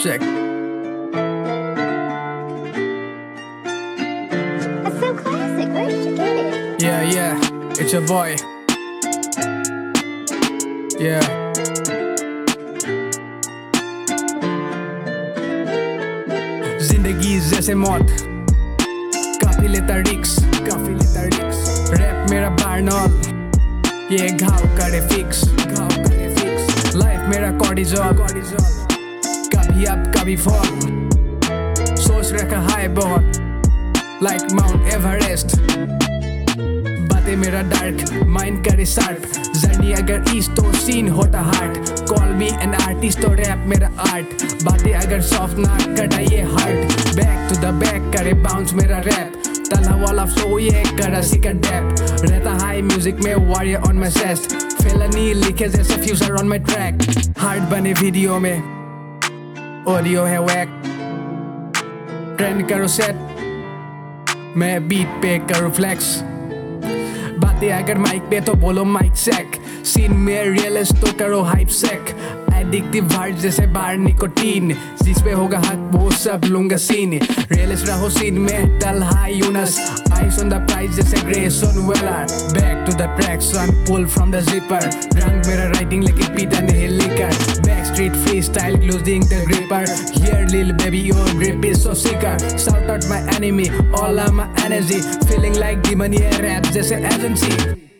check. That's so classic. Where did you get it? Yeah, it's your boy. Yeah. जिंदगी जैसे मौत, काफी लेता रिक्स, रैप मेरा बार्नॉल, ये घाव करे फिक्स, लाइफ मेरा कॉर्टिजोल, कभी अप कभी फॉल, सोच रखा हाई बहुत, लाइक माउंट एवरेस्ट, बातें मेरा डार्क, माइंड करे शार्प, जर्नी अगर ईस्ट तो सीन होता heart, call me an artist तो रैप मेरा आर्ट, बातें अगर सॉफ्ट ना कटाइए heart, back to the back करे बाउंस मेरा रैप, तला वाला फ्लो ये करा सीकर डैप, रहता हाई म्यूजिक में warrior on my chest, felony लिखे जैसे future on my track, heart बने वीडियो में, ऑडियो है वैक, ट्रेंड करो सेट, मैं बीट पे करूँ फ्लेक्स, बातें अगर माइक पे तो बोलो माइक सेक, सीन में रियलिस्ट तो करो हाइप सेक, एडिक्टिव वार्ड जैसे बार निकोटीन, जिस पे होगा हक वो सब लूंगा सीन, रियलिस्ट रहो सीन में टल हाई यूनस, आइस ऑन द प्राइस जैसे ग्रेस ऑन वेलर, back to the track sun pull from the zipper, रंग मेरा राइटिंग लेकिन पीटा नहीं liquor, back street freestyle losing the gripper, here lil baby your grip is so sicker, shout out my enemy all of my energy, feeling like demon ये rap जैसे agency.